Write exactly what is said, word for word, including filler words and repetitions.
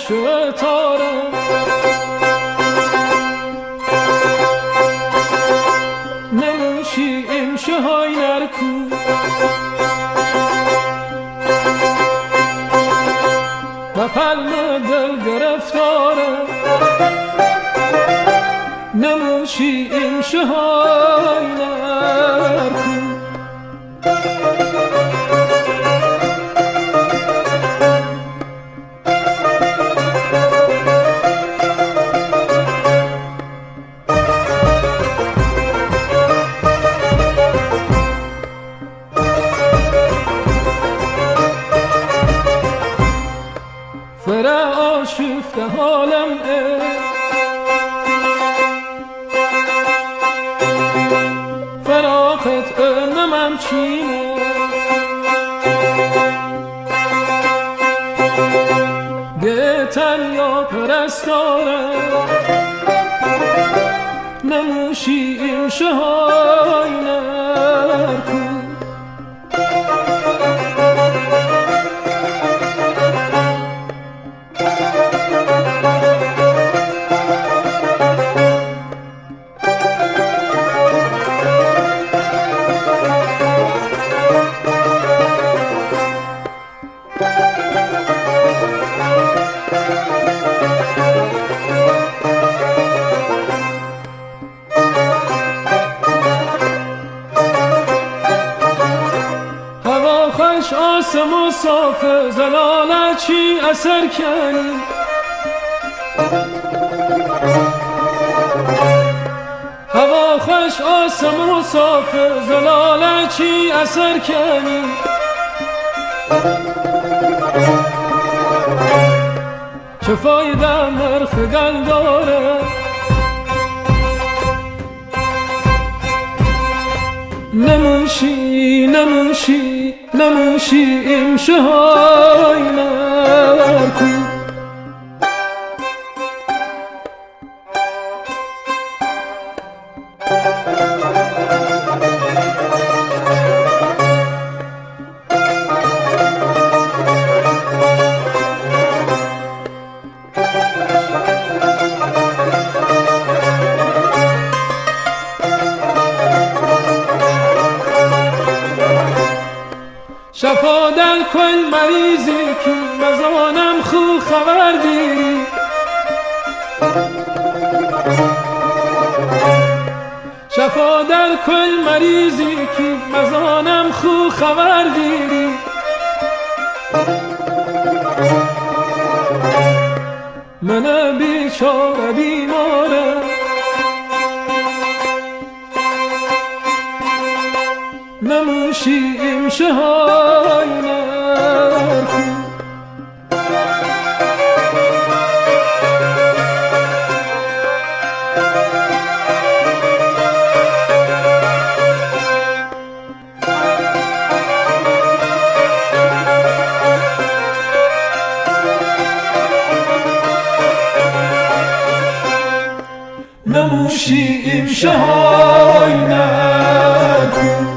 شتارم نموشی امشه های نرکو و پلم دل گرفتارم نموشی امشه های نرکو فرا آشفته حالم ای فراقت önlemem çiğne گتن یا پرستارم نموشی امشه های نرکو خوش آسم و صاف زلالت چی اثر کنی هوا خوش آسم و صاف زلالت چی اثر کنی چه فایده مرخ گل داره نموشی نموشی نموشی امشه های نرکو شفا در کل مریضی که مزانم خو خبر دیری شفا در کل مریضی که مزانم خو خبر دیری من بیچاره بیمارم نموشی امشه های نرکو نموشی امشه های نرکو